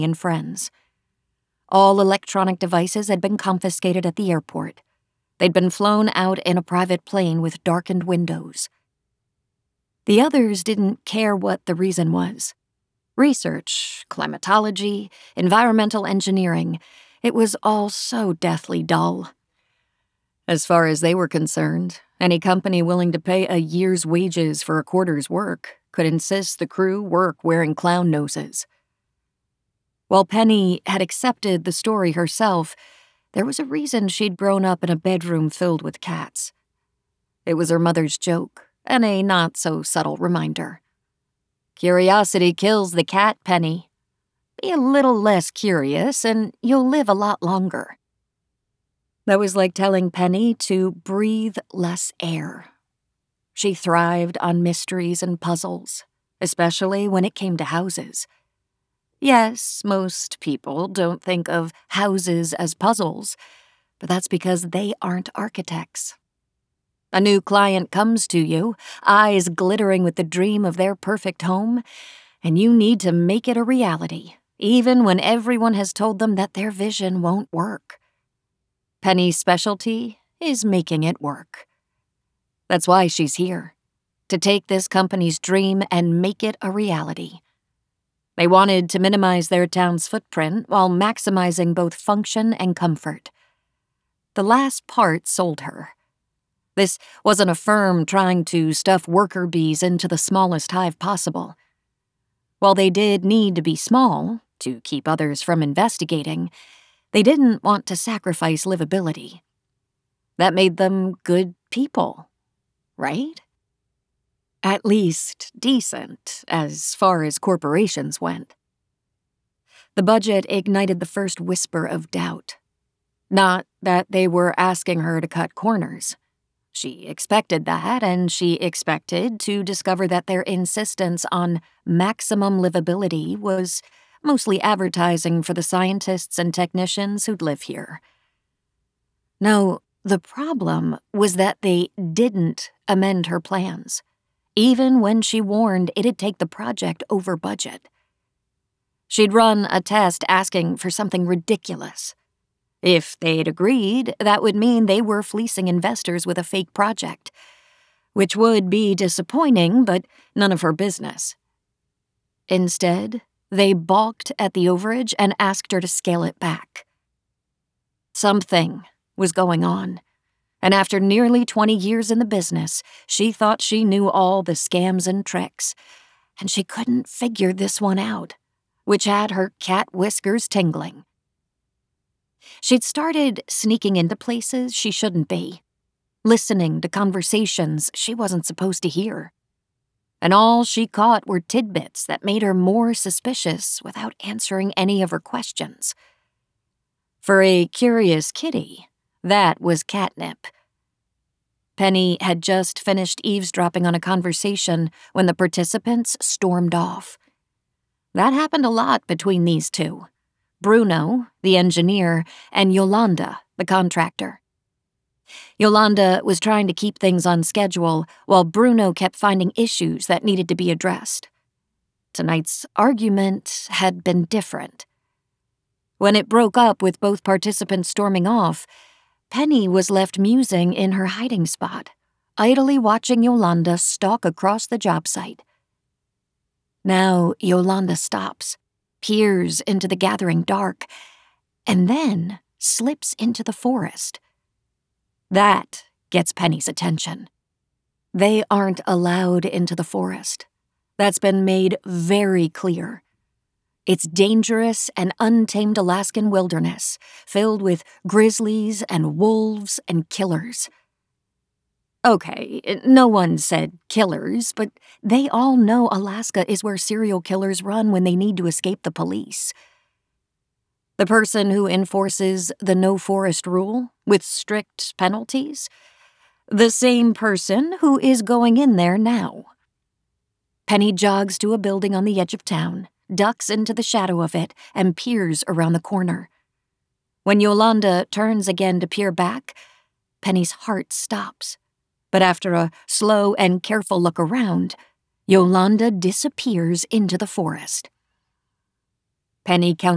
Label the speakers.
Speaker 1: and friends. All electronic devices had been confiscated at the airport. They'd been flown out in a private plane with darkened windows. The others didn't care what the reason was. Research, climatology, environmental engineering, it was all so deathly dull. As far as they were concerned, any company willing to pay a year's wages for a quarter's work could insist the crew work wearing clown noses. While Penny had accepted the story herself, there was a reason she'd grown up in a bedroom filled with cats. It was her mother's joke, and a not-so-subtle reminder. Curiosity kills the cat, Penny. Be a little less curious, and you'll live a lot longer. That was like telling Penny to breathe less air. She thrived on mysteries and puzzles, especially when it came to houses. Yes, most people don't think of houses as puzzles, but that's because they aren't architects. A new client comes to you, eyes glittering with the dream of their perfect home, and you need to make it a reality, even when everyone has told them that their vision won't work. Penny's specialty is making it work. That's why she's here, to take this company's dream and make it a reality. They wanted to minimize their town's footprint while maximizing both function and comfort. The last part sold her. This wasn't a firm trying to stuff worker bees into the smallest hive possible. While they did need to be small to keep others from investigating, they didn't want to sacrifice livability. That made them good people, right? At least decent, as far as corporations went. The budget ignited the first whisper of doubt. Not that they were asking her to cut corners. She expected that, and she expected to discover that their insistence on maximum livability was mostly advertising for the scientists and technicians who'd live here. No, the problem was that they didn't amend her plans, even when she warned it'd take the project over budget. She'd run a test asking for something ridiculous. If they'd agreed, that would mean they were fleecing investors with a fake project, which would be disappointing, but none of her business. Instead, they balked at the overage and asked her to scale it back. Something was going on, and after nearly 20 years in the business, she thought she knew all the scams and tricks, and she couldn't figure this one out, which had her cat whiskers tingling. She'd started sneaking into places she shouldn't be, listening to conversations she wasn't supposed to hear. And all she caught were tidbits that made her more suspicious without answering any of her questions. For a curious kitty, that was catnip. Penny had just finished eavesdropping on a conversation when the participants stormed off. That happened a lot between these two. Bruno, the engineer, and Yolanda, the contractor. Yolanda was trying to keep things on schedule, while Bruno kept finding issues that needed to be addressed. Tonight's argument had been different. When it broke up with both participants storming off, Penny was left musing in her hiding spot, idly watching Yolanda stalk across the job site. Now Yolanda stops, peers into the gathering dark, and then slips into the forest. That gets Penny's attention. They aren't allowed into the forest. That's been made very clear. It's dangerous and untamed Alaskan wilderness, filled with grizzlies and wolves and killers. Okay, no one said killers, but they all know Alaska is where serial killers run when they need to escape the police. The person who enforces the no forest rule with strict penalties? The same person who is going in there now. Penny jogs to a building on the edge of town, ducks into the shadow of it, and peers around the corner. When Yolanda turns again to peer back, Penny's heart stops. But after a slow and careful look around, Yolanda disappears into the forest. Penny counts